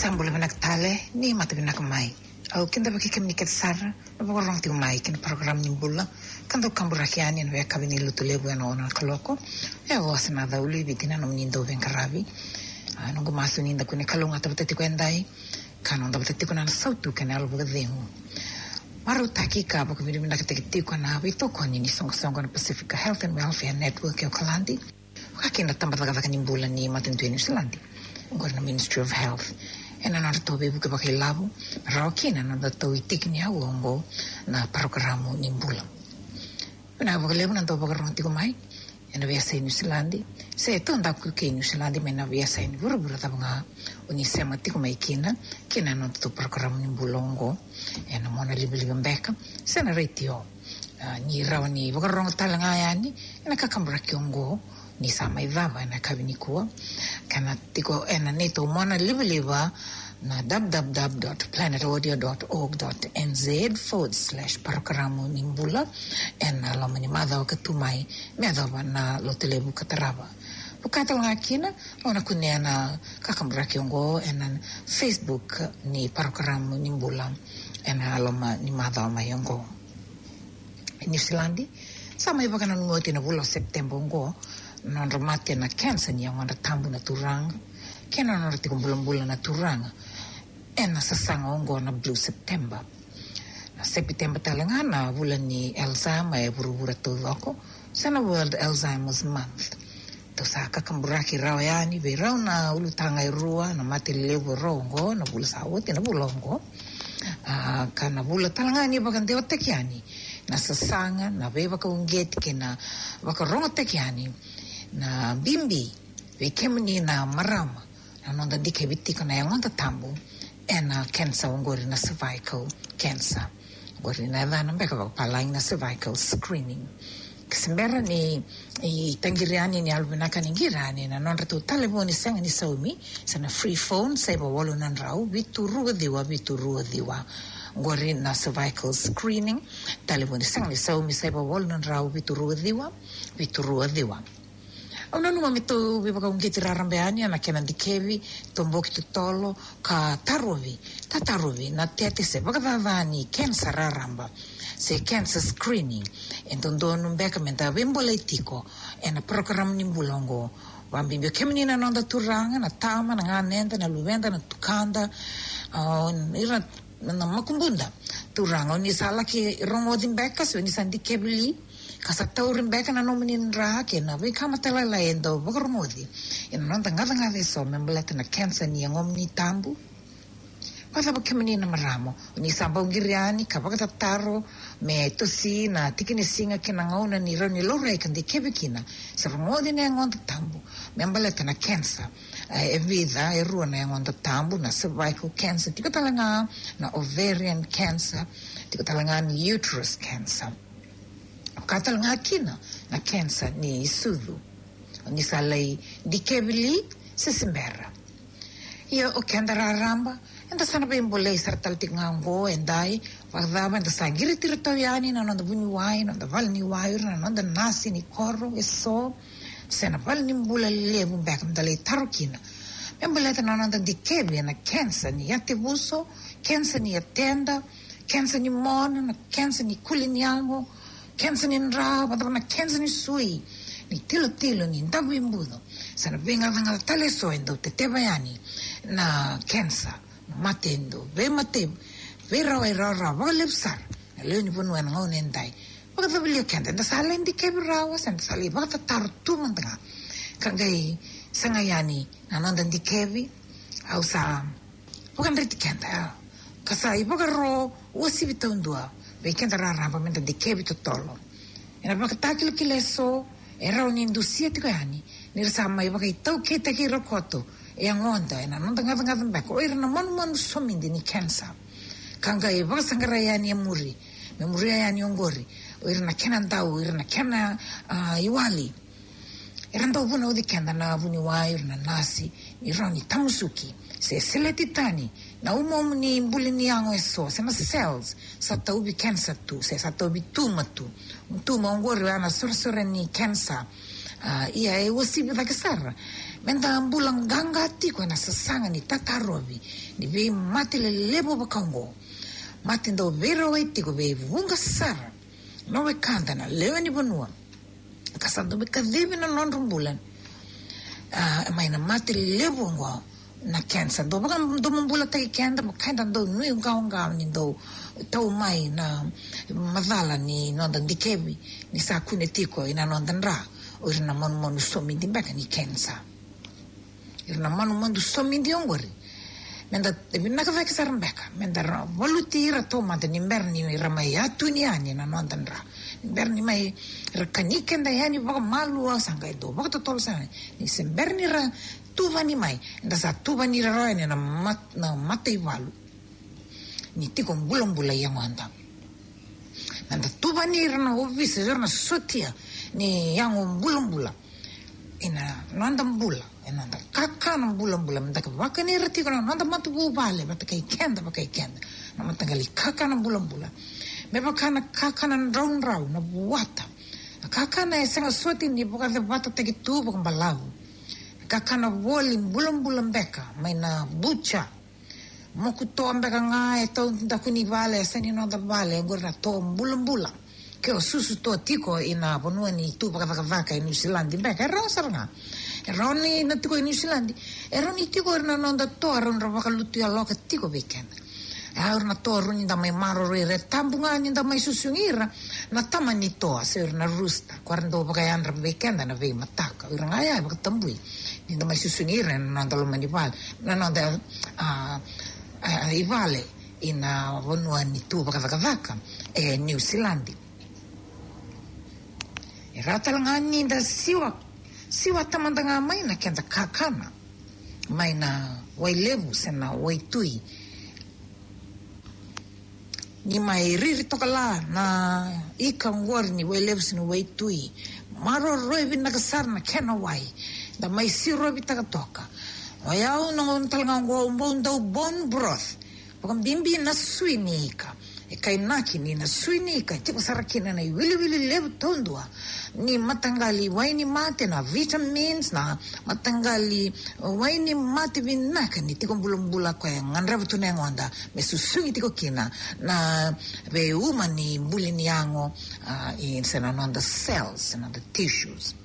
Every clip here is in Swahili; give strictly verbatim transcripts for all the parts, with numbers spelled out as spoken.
sambula benak tale ni mata benak mai au kinda baki kemni ket sar no bo rong ti mai kin program ni bulla kando kambura kiani no ya kabini lutule bu no na kaloko e was na da uli bitina no nindo ben karabi no go masu ninda kune kalunga tabati kwendai kanon tabati kuna sautu kanal bu gademu maru taki ka bo kemni benak te ko na bi to ko ni song song on Pacific Health and Welfare Network yo kalandi kakinda tamba daga kani bulla ni matin tu ni Selandi ngorna Ministry of Health ena na tobe buke baki labu raukina na dato itikni awongo na programu nimbula na bogale na to programu tiko mai ena biasa New Zealand se tonda ku ke New Zealand mena biasa ni buru buru tabanga uni sema tiko mai kina kina no to programu nimbulongo ena mona libili mbeka se na retio ni rawani bogarong talanga yani ena kakambra kiongo ni sama ivava na kabini kuwa kana tiko ena neto mona libeliwa na w w w dot planet audio dot org dot n z forward slash programu nimbula ena lomani madha wakatumai medhava na lotelebu kataraba bukata ngakina ona kunena kakambra kiongo ena Facebook ni programu nimbula ena loma ni madha mayongo New Zealand sama iba kana ngoti na bulo September ngo non romate na cancer ni ang tambu na turanga kena non rati kumbulan-bulan na turanga ena sasanga ongo na blue September na September talanga na bulan ni Alzheimer e buru-bura to ako sana World Alzheimer's Month to sa kakamburaki raw yani be raw na ulutanga irua na mati lebu rongo na bula sawot na bulongo uh, kana bula talanga ni bagan dewa tekiani na sasanga na beba ka unget kena baka rongo tekiani na bimbi wikemni na marama na nonda dike bitiko na yangonda tambu ena cancer ngori na cervical cancer ngori na dana mbeka bakapalaing na cervical screening kisembera ni i tangiriani ni albinaka ningirani na nonda tu taliboni senga ni saumi sana free phone saiba walo nanrau vituru diwa vituru diwa ngori na cervical screening taliboni senga ni saumi saiba walo nanrau vituru diwa vituru diwa ona numa mito bibaka ungeti rarambeani ana kena dikevi tomboki tutolo ka tarovi ta tarovi na tete se baka vavani cancer raramba se cancer screening entondo numbeka menta bemboletiko ena program nimbulongo wambimbe kemenina nonda turanga na tama na nganenda na luwenda na tukanda uh, ira na makumbunda turanga ni sala ki rongo dimbeka so ni sandikebli kasa taurin beka na nomenin rake na we kama tala la endo bokormodi ina nonda ngada ngada so membeleta na cancer ni ngom ni tambu wala ba kemeni na maramo ni samba ngiriani ka baka taro me tosi na tikini singa kina ngauna ni roni lore kan de kebekina sa ngodi na ngonda tambu membeleta na cancer e vida e ruona ngonda tambu na cervical cancer tikatalanga na ovarian cancer tikatalanga ni uterus cancer katal ngakina na cancer ni isudu ni salai dikebili sesimbera ia o kendara ramba enda sana be mbole sartal tingango endai wagdaba enda sangiri tirtoyani na nanda buni wai na nanda valni wai na nanda nasi ni korro eso sena valni mbula lebu bekam dale tarukina mbole na nanda dikebili na cancer ni yatibuso cancer ni yatenda cancer ni mona na cancer ni kulinyango cancer ni nra bada na cancer ni sui ni tilo tilo ni ndagu imbudo sana venga venga tale so endo te te bayani na cancer matendo ve mate ve ra ra ra vale sar le ni bunu en ngone ndai bada bili kende da sala ndi ke rawa san sali bada tartu manda kangai sanga yani nananda ndi kevi au sa bukan riti kenda kasai bogaro wasibita undua Weekend raramba menta di kebito tolo. Ena baka takil kileso era unindusia tiga yani. Nirsama iba kai tau kita ki rokoto e angonda ena nonda ngada ngada bako o era na manu manu somindi ni cancer. Kanga iba sangara yani muri. Me muri yani ongori. O era na kena ndau, era na kena uh, iwali. Era ndau buna udi kenda na buni wai, era na nasi, ni rani tamusuki. Se seleti tani na umom ni mbulini yango eso sema cells sa taubi cancer tu se sa taubi tumor tu un tumor ngori ana sursure ni cancer uh, ia e wasibi takisara menda bulang ganga tiko na sasanga ni tatarovi ni ve mati le lebo bakango mati ndo vero wai tiko ve vunga sara no we kanda na lewe ni bonua kasando be kadhibi na london bulan uh, mai na mati le lebo ngo na cancer do baka do mbula tai kenda bakanda do nui ngao ngao ni do tau mai na madala ni nonda dikebi ni sa kune tiko ina nonda ndra o ina monu monu somi di baka ni cancer ina monu monu somi di ongori menda ebina ka vai kisar mbeka menda voluti ra toma de nimberni ra mai atu ni ani na nonda ndra nimberni mai ra kanike nda yani baka malu sanga do baka to tol sa ni semberni ra tuvani mai nda sa tuvani ra ra ni na mat na matei valu ni tiko mbula-mbula yang wanda nanda tuvani ra na ovisi na sotia ni yang mbula-mbula ina nanda mbula ina nanda kaka na mbula-mbula nanda waka ni ra tiko na nanda matu bubale bata kai kenda baka kai kenda na matangali kaka na mbula-mbula me baka na kaka na raun-raun na buwata kaka na esanga soti ni buka de bata teki tu buka mbalavu kaka na woli mbula-mbula mbeka mai na bucha moku to mbeka nga e tau ndakuni vale sani nonda vale ngorna to mbula-mbula ke o susu to tiko ina bonua ni tu baka baka vaka in New Zealand mbeka e rao saranga e rao ni na tiko in New Zealand e rao ni tiko ina nonda to aron ra baka lutu ya loka tiko weekend e aron to aron ni da mai maro re re tambunga ni da mai susungira na tama ni to se na rusta kwarndo baka yandra weekend na vei mataka ira nga ya baka tambui ni da mai susungira na nonda lo mani vale na nonda a Uh, i vale ina vonua ni tu baka baka vaka e New Zealand e rata ngani da siwa siwa tamanda nga mai na kenda kakana mai na wai levu sena wai tui ni mai riri toka la na ika ngori ni wai levu sena wai tui maro roevi nagasar na kena wai da mai si roevi taka toka Wayau nang talagang ngomong daw bone broth. Pagam bimbi na suinika. E kay naki ni na suinika. Tipo sarakina na wili-wili lev tondua. Ni matanggali wai ni mate na vitamins na matanggali wai ni mate vinaka ni tikong bulong-bula ko yung nganrav tunay ngonda. May susungi tiko kina na be uma ni buli niyango uh, in sa nanonda cells, sa nanonda tissues.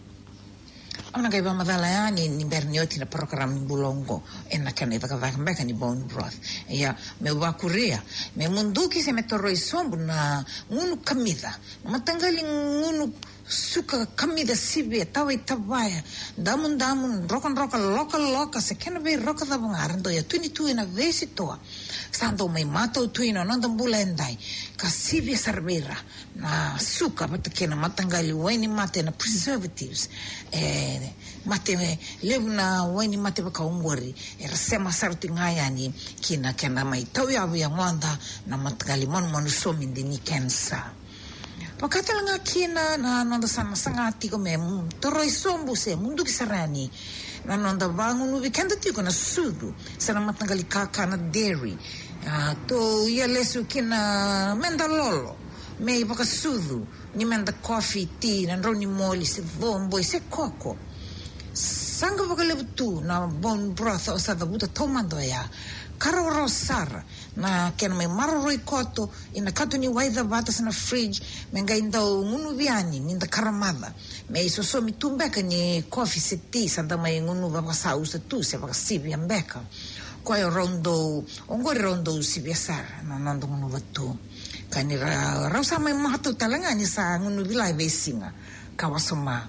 Ona kai ba madala ya ni ni bernioti na program ni bulongo en na kane baka baka baka ni bone broth ya me wa kuria me munduki se metoro isombu na ngunu kamida matangali ngunu suka kamida sibe tawa tabaya damun damun rokan roka loka loka se kena be roka da bangarando ya tuni tu na vesi toa sando mai mato tu ina nanda bulendai ka sibe sarvera na suka patakena matangali waini mate na preservatives eh mate levna waini mate baka ungori era sema sarti ngayani kina kena mai tau ya ya ngwanda na matangali mon mon somi ni kensa Pakata nga kina na nonda sama sangati ko me toroi sombu se mundu kisarani na nonda bangun ubi kenda tiko na sudu sana matangali kaka na dairy uh, to ia lesu kina menda lolo me baka sudu ni menda coffee tea na roni moli se bombo se koko sanga baka lebutu na bone broth o sa buta tomando ya Karo sara na kena mai maroroi koto ina kato ni waida batas na fridge menga indau ngunu viani ninda karamada me iso so mi tumbeka ni coffee se tea santa mai ngunu baka sa usa tu se baka sibi ambeka kwa yo rondo ongori rondo sibi sara na nando ngunu watu kani ra rausa mai mahatu talanga ni sa ngunu vilai vesinga kawasoma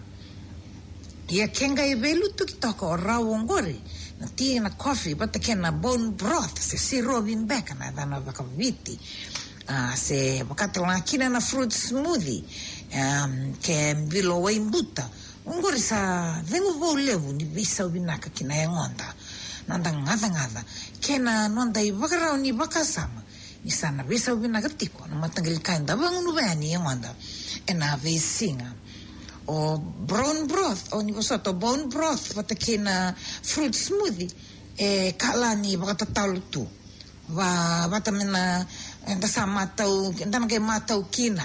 ia kenga e velu tu kitoko rau ongori na tea na coffee bata kena bone broth se siro vimbeka na dana baka viti uh, se bakata la kina na fruit smoothie um, ke vilo wa imbuta ungori sa vengu vo levu ni visa ubinaka kina ya ngonda nanda ngada ngada kena nonda i bakarao ni bakasama ni sana visa ubinaka tiko na matangali kainda bangu nubani ya ngonda ena vesinga o brown broth o ni kosoto bone broth patakina fruit smoothie e kala ni baka tatalu tu va bata mena enda sa matau enda ngai matau kina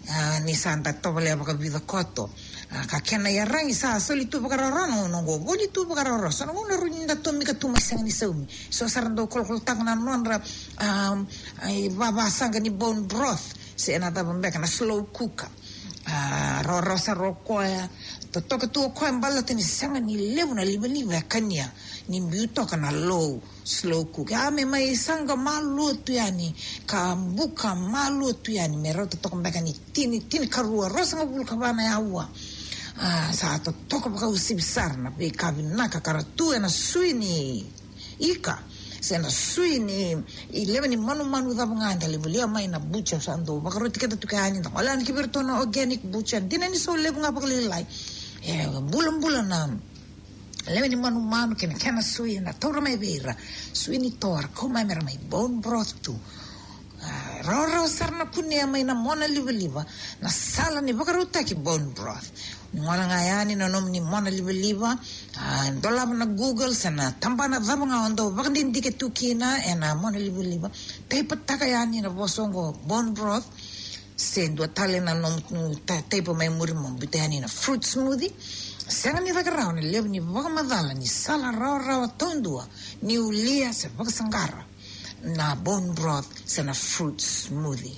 uh, ni santa topale baka vida koto uh, ka kena ya rangi sa soli tu baka rano no go boli tu baka raro so no na ruinda to mi ka tu masang ni saumi so sarando kol kol tang na nonra um ai baba sanga ni bone broth se na da bambeka na slow cooker uh, ro rosa ro koya to toka tu ko mbala tini sanga ni levu na libani va kanya ni mbiuto kana low slow cook ya me mai sanga malu tu yani ka buka malu tu yani me ro to toka mbeka ni tini tini karua rosa ngabul ka bana ya wa ah sa to toka baka usibisar na be ka vinaka karatu na suini ika sena suini eleven ni manu manu da banganda le bulia mai na bucha sando bakaro tiketa tukani da wala ni kiberto na organic bucha dinani so le bunga bakali lai eh bulan-bulan na eleven ni manu manu kena kena sui na tora mai vera sui ni tor ko mai mera mai bone broth tu ro ro sarna kunia mai na mona liva-liva na sala ni bakaro taki bone broth ngora ngayani na nom ni mona liva-liva dola na Google sana tambana dhabanga ondo bakandin dike tukina ena mona liva-liva taipa takayani na bosongo bone broth sendo tale na nom taipa mai murimo bitani na fruit smoothie sanga ni dagarao ni lev ni baka madala ni sala raw raw tondua ni ulia se baka sangara na bone broth sana fruit smoothie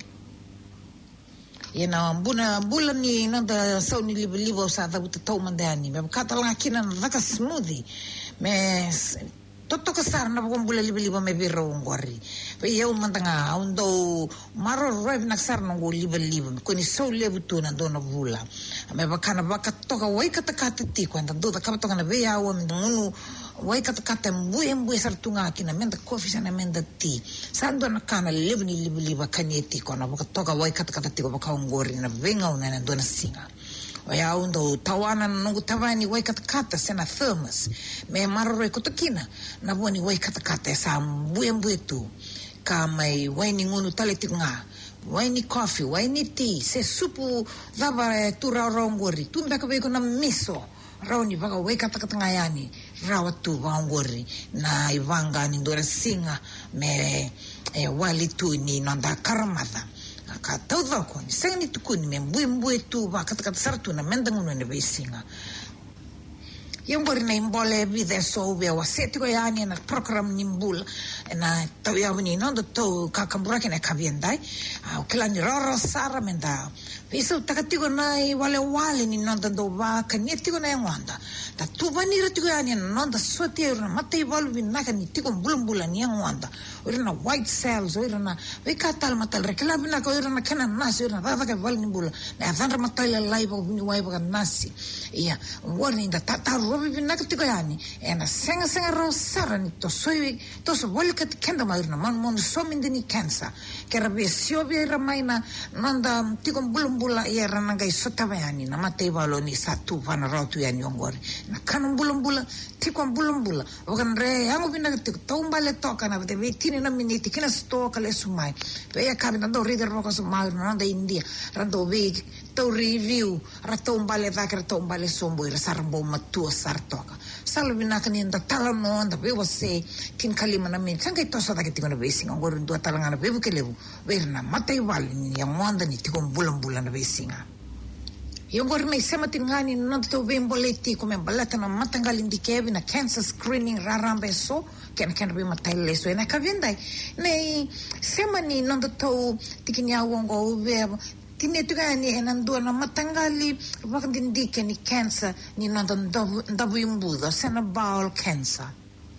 Ina buna bula ni nanda sau ni liba liba o sa da buta tau mandani me kata langa kina na daka smoothie me toto ka sar na bukong bula liba liba me biro ngwari pe yau mandanga undo maro roi nak sar na ngo liba liba ko ni sau lebu tu na dona bula me bakana baka toka wai kata kata ti kwanda do da kama toka na be yawo me ngunu wai kata kata mbue mbue sar tunga kina menda coffee sana menda tea sando na kana liba ni liba liba kanyeti ko na baka toka wai kata kata ti ko baka ngori na venga una na dona singa Waya undo tawana nungu tawani wai kata kata sena thermos me marore kutokina na boni wai kata kata sa mbue mbue tu ka mai wai ni ngunu tale tinga wai ni coffee wai ni tea se supu dava tu raurongori tu mbaka beko na miso rauni baka wai kata kata ngayani rawa tu vaongori na ivanga ni ndora singa me e, wali tu ni nanda karamata ka tau ko ni sanga ni tukuni me mbue mbue tu ba kata kata sartu na mendanguno ne besinga yung bori na imbole vida so be waseti ko yani na program ni mbula na tau ya ni nondo to kakambura kene kabiendai au kila ni roro sara menda Piso takatigo na i wale wale ni nondo do ba kanietigo na ngwanda ta tu bani retigo yani nondo soti na mate evolve na kanietigo mbulumbula ni ngwanda ora na white cells ora na we katal matal rekla bina ko ora na kana nasi ora na ka wale ni bula na vandra matal lai ba ni wai ba nasi ia warning da tata robi bina katigo yani ena senga senga rosara ni to soi to so wale kat kenda ma ora man mon so mindeni cancer kerabe sio be ramaina nanda tigo mbulum bula ia rana gai sotavani na mate valo ni satu vana rotu ya nyongori na kanum bulum bula tiko bulum bula okan re yango bina tiko tombale toka na de vetini na miniti kina stoka le sumai pe ya kabina do reader roko sumai na da India rando ve to review ratombale vakra tombale sombo ira sarbo matu sartoka salvina kani nda talano nda be wase kin kalima na min sanga to sa da tiko na besinga ngor ndo talanga na be bukelevu verna mate vali ni ya mwanda ni tiko bulum bula besinga yung gor may sematin ngani nanto bemboleti come balata na matanggal indi kevi na cancer screening rarambe so ken ken be matelle so na kavendai nei semani nanto tikinya wongo be tinetugani enando na matanggali bakang indi ken ni cancer ni nanto ndabu yumbudo sena bowel cancer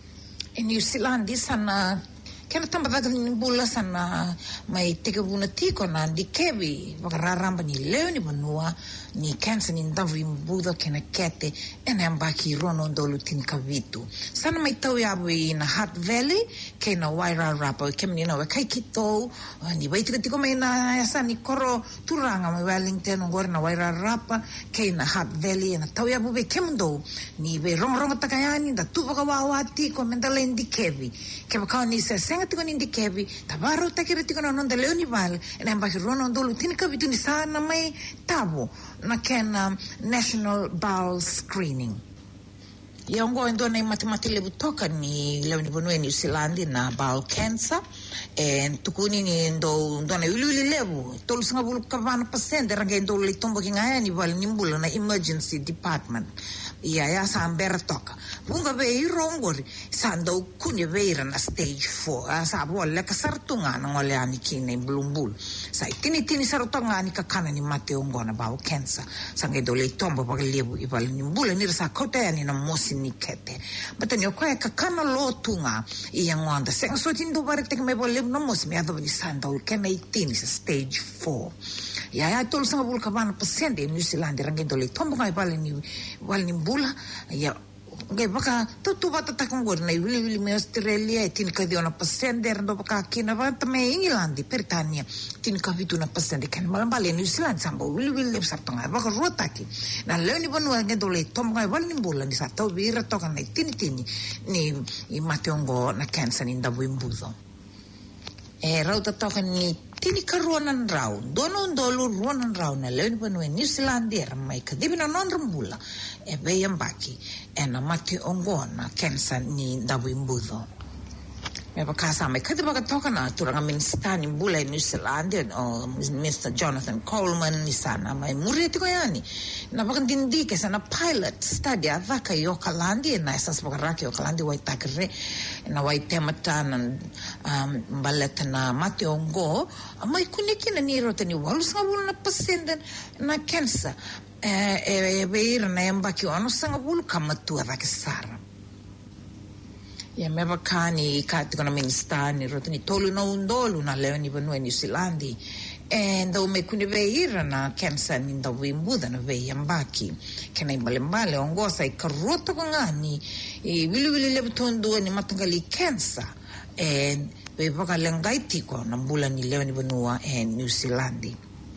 in New Zealand sana kena tamba daga ni bula sana mai tega buna tiko na di kevi bakararamba ni leo ni banua ni cancer ni ndavu imbuda kena kete ene ambaki rono ndolu tin kavitu sana mai tau yabu na Hutt Valley kena Wairarapa kemni na wakai kito ni waitika tiko mai na yasa ni koro turanga mai Wellington ngor na Wairarapa kena Hutt Valley na tau yabu be kemndo ni be rongrong takayani da tu baka wawati ko mendala indi kevi keba kao ni se senga tiko ni indi kevi tabaru takira tiko na nonda leo ni val ene ambaki rono ndolu tin kavitu ni sana mai tabo na kena National Bowel Screening. ia ongo endo nei matemati lebu toka ni leo ni bonue New Zealand na bowel cancer e tukuni ni ndo ndo na uli lebu tolu sanga bulu kavana pasende range ndo le tombo kinga ni wal nimbula na emergency department ia ya sambera toka bunga be irongori sando kuni veira na stage four asa bolle ka sartunga na ngole ani kine blumbul sai tini tini sartunga ni ka kana ni mate ongo na bowel cancer sange ndo le tombo pa lebu i wal nimbula ni sa kote ni na mosi ni kete but ni ko ka kana lo tunga i yangwanda se so tindo bare tek me bolle no mosi me ado ni sando ke me tini stage four ya ya tol sanga bul kabana pasende New Zealand range le tombo ngai bale ni wal ni bula ya ngai baka tu tu bata takongor na wili wili me Australia e tin ka diona pasende rando baka kina vanta me England Britania tin ka vitu na pasende kan malambale New Zealand sambo wili wili le sartonga baka rotaki na leo ni bonu ngai le tombo ngai wal ni bula ni sa to vira to kan tini tini ni i mateongo na cancer ni ndabu imbuzo e rauta to kan ni tini ka ruanan rau dono ndolu ruanan rau na leo ni bonu New Zealand era mai ka dibina non rambula e veia mbaki e na mate ongona cancer ni ndabu imbuzo me bakasa me kadi baka toka na turanga minister ni mbula New Zealand o Mister Jonathan Coleman ni sana mai muriti ko yani na baka dindike sana pilot study avaka yo kalandi na esas baka raki yo kalandi wai takre na wai temata na um, baleta na mate ongo mai kuniki na niro tani walus ngabul na pasenden na cancer e e veira na mbaki ono sanga bulu kamatu avaka sara ya meva kani kati kona ministani rotani tolu na undolu na leo ni vanue New Zealand e ndo me kuni veira na cancer ni ndo wimbuda na veia mbaki kena imbale mbale ongosa ikaroto kwa ngani e wili wili lebutondo ni matangali cancer e vevaka lengaiti kwa na mbula ni leo ni vanua e New Zealand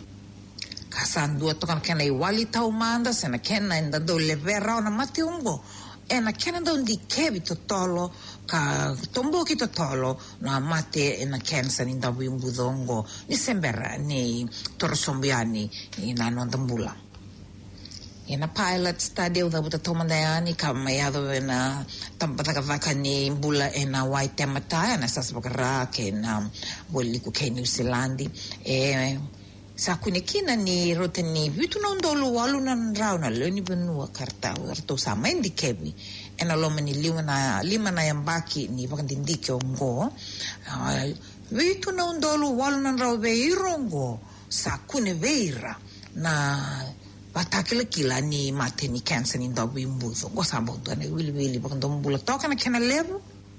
kasandua toka kena iwali taumanda sena kena inda do levera na mati ungo e na kena ndo ndi kevi totolo ka tombo ki totolo na mate e na cancer ni ndabu imbudongo ni sembera ni torosombiani ina nondambula ina pilot study uda buta tomandayani ka mayado na tampata ka vaka ni mbula e na white temata na sasbakara ke na boliku ke New Zealand e sa kunikina ni roteni vitu na ndolu walu na nrao na leo ni benua karta warto sa mendi kebi ena loma ni lima na lima na yambaki ni vakandindike ongo uh, vitu na ndolu walu na nrao veirongo sa kune veira na batakile kila ni mate ni cancer ni ndabu imbuzo go sambo dane wili wili vakandombula toka na kena levu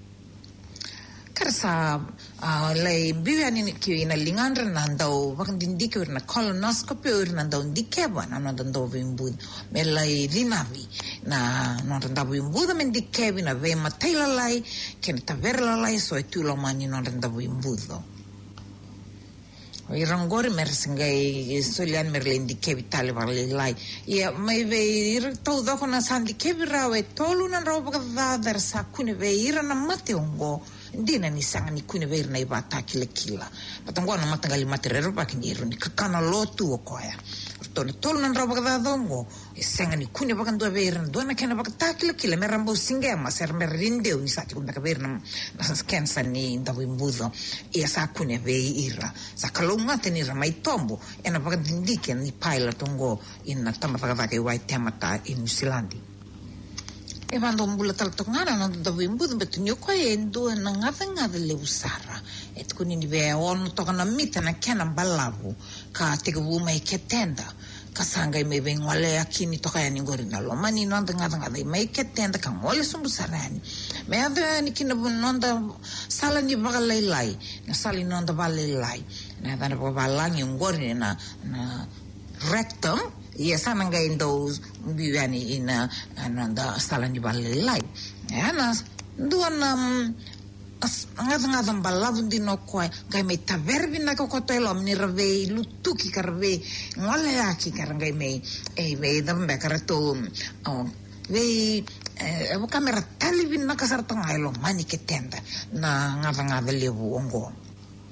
karsa uh, lei biwa ni ki ina lingandra nandau vakandindike urna colonoscopy urna ndau ndikeba na ndau vimbud me lei linavi na ndau vimbud me ndikebi na ve mataila lai kena taverla lai so etulo mani ndau vimbudo irangori mersingai solian merlendi kebi tale varle lai ia mai ve ir to do kona sandi kebi rawe tolu na rawe baka vadar sa kune ve ira na mate ongo dina ni sanga ni kune ve na iba takile kila patango na matangali materero baki ni ro ni kakana lotu okoya to tolu na rawe baka vadongo sanga ni kune baka ndo ve ira ndo na kena baka takile kila merambo singema ser merinde ni sati kunda ve na na cancer ni ndawo imbuzo ia sa kune ve ira sa kalunga teni ramai tombo ena baka dindike ni pilot ongo in na tamata ka wai temata in New Zealand e vando mbula tal tongana na do imbuzo betu nyoko endo na ngata ngata le usara et kuni ni ve on to kana mita na kena balavu ka te ku mai ketenda kasanga me vengwale akini toka ya ningori na loma ni nonda ngata ngata mai ketenda ka ngole sumbu sarani me anda ni kina nonda sala ni bagalai lai na sali nonda balai lai na dana po balangi ngori na na rectum ia sana ngai ndo biwani ina nonda sala ni balai lai ya na duan um, ngata ngata balavun di no koe ngai me taverbi na ko kotelo ni rave lutuki karve ngole aki karangai me e ve dambe karato oh ve e o kamera talivin na kasar tanga lo mani ketenda na ngava ngava levu ongo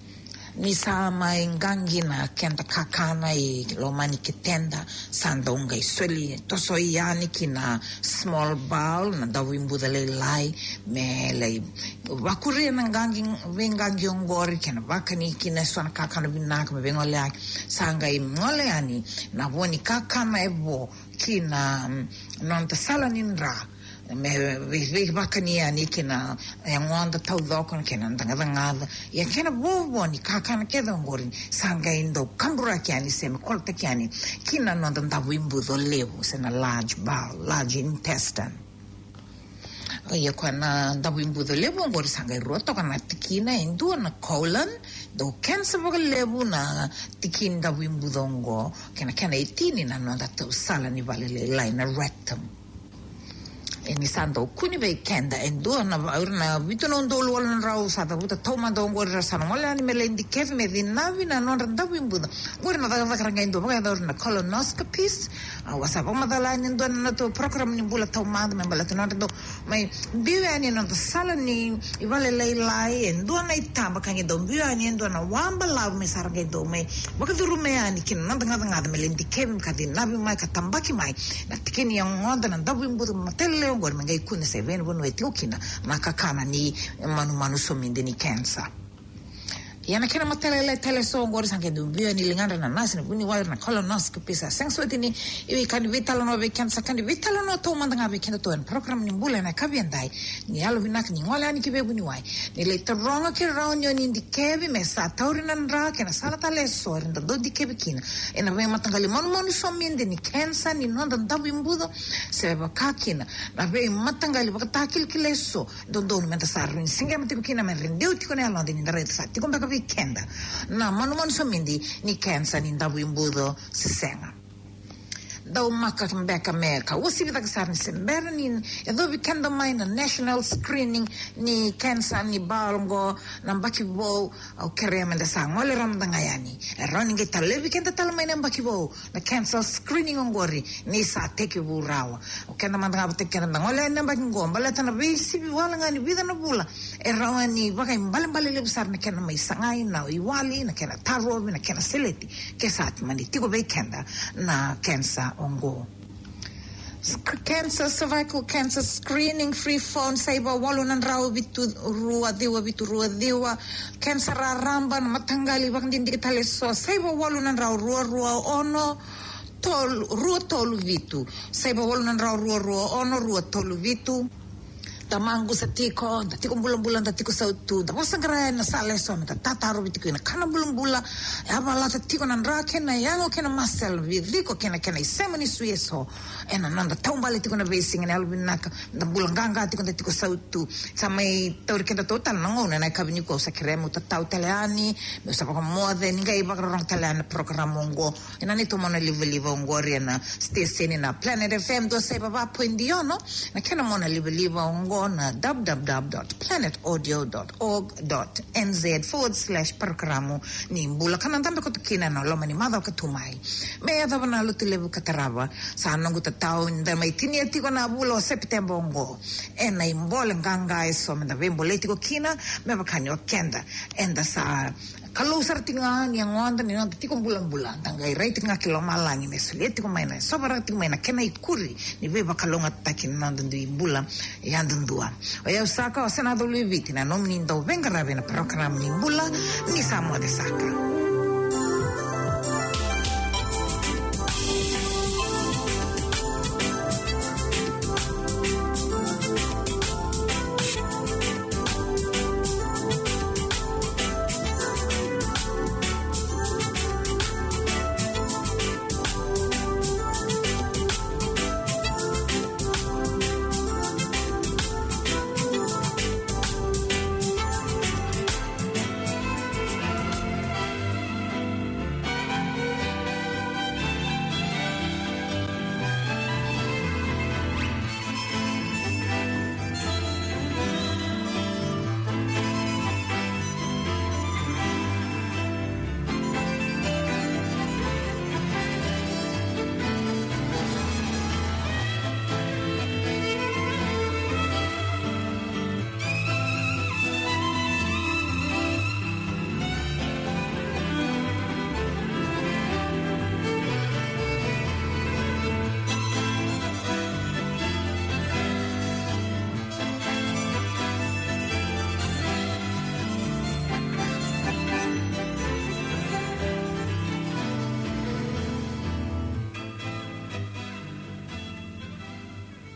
ni sama ingangi na kenda kakana i lomani kitenda sanda unga isweli toso iani kina small bowl na dawimbu dale lai me lai wakuri na ngangi vengangi ongori kena wakani kina swana kakana binaka me vengole aki sanga i ngole ani na woni kakana evo kina non ta sala ninra me vi bakani ani kina yang onda tau doko kina ndanga ngada ya kina bobo ni kakana kedo ngori sanga indo kambura kiani sem kolta kiani kina nonda ndawimbu do levo sena large bowel large intestine ya kwana ndawimbu do levo ngori sanga roto kana tikina indo na colon do cancer boga levo na tikin ndawimbu dongo kina kana itini na nonda tau sala ni vale le na rectum e mi sando kuni be kenda e do na na vito non do lo na rau sa da buta toma do ngor sa no mala ni me le indicate me di navi na non randa wimbuda ngor na da da ranga indo ba da na colonoscopies a wasa ba ma da la ni do na to program ni bula toma me bala to na do mai biwa ni no sala ni i vale le lai e do na itamba kan do biwa ni do na wamba la me sa ranga do me ba ka duru me ani kin na da nga me le indicate ka di navi mai ka tambaki mai na tikini yang onda na da wimbuda matele ngor mengai kuna se ven bono etiokina makakana ni manu manu sominde ni cancer yana kena matele le tele so ngor sange du bio ni linganda na nasi ni buni wala na colonoscopy sa senso tini iwi kan vitalo no be cancer kan vitalo no to manda ngabe kenda to en program ni mbule na kabiandai ni alo vinak ni ngola ni kibe buni wai ni le toronga ke raunyo ni indikevi me sa taurina ndra kena sala tale so rinda do dikevi kina ena ve matangali manu manu sominde ni cancer ni nonda ndabu imbudo se ba kakina na ve matangali ba takil kileso do do menta sarrin singa meti kina men rendeu ti kone alonde ni ndare sa ti komba weekenda na manu manu somindi ni cancer ni ndabu imbudo se senga da umaka mbeka meka usi vida kasarni sembera ni edo weekenda mai na national screening ni cancer ni balongo na mbaki bo au kerema da sangole ramda ngayani running eta le weekenda tal mai na mbaki bo na cancer screening ngori ni sa teke burawa ukenda manda ngabte kenda ngole na mbaki ngomba la tana visi wala ngani vida na bula e rawani baka mbale mbale le besar na kena mai sangai na iwali na kena taro na kena seleti ke sat mani tigo weekenda na cancer ongo cancer cervical cancer screening free phone saiba walunan raw bitu ruwa dewa bitu ruwa dewa cancer ramba matangali bang din digitale so saiba walunan raw ruwa ruwa ono tol ruwa tolu vitu saiba walunan raw ruwa ruwa ono ruwa tolu vitu tamangu sa tiko, da tiko bulan-bulan da tiko sa utu, da wasa gara na sa leso, da tataro bitiko ina kana bulan-bulan, e abala da tiko nan ra kena yango kena masel, viko kena kena isema ni suyeso, e na nanda taumbali tiko na basing, ina alubin naka, da bulan ganga tiko da tiko sa utu, sa may tauri kenda total nangona na kabini ko sa kiremu ta tau teleani, me sa pako moade, ninga iba karong teleani programo ngo, ina nito mo na live-live ngo na station na Planet F M do sa ibaba po hindi yun, no? Na kena mo na live-live ngo na w w w dot planet audio dot org dot n z forward slash programo ni mbula kana ndambe ko tukina na loma ni madha ka tumai me ya dava luti levu katarava sa nongu tatao nda mai tini ati ko na bulo september ngo e na imbole nganga eso me da vembole tiko kina me bakanyo kenda enda sa kalau sartinga yang wanda ni nanti tiko bulan-bulan tanggai rai tinga kilo malangi mesuli tiko maina so bara tiko maina kena ikuri ni beba kalau ngatakin nanti di bulan yang dua o ya usaka o senado lui vitina nomini ndo venga rabena program ni bula ni samo de saka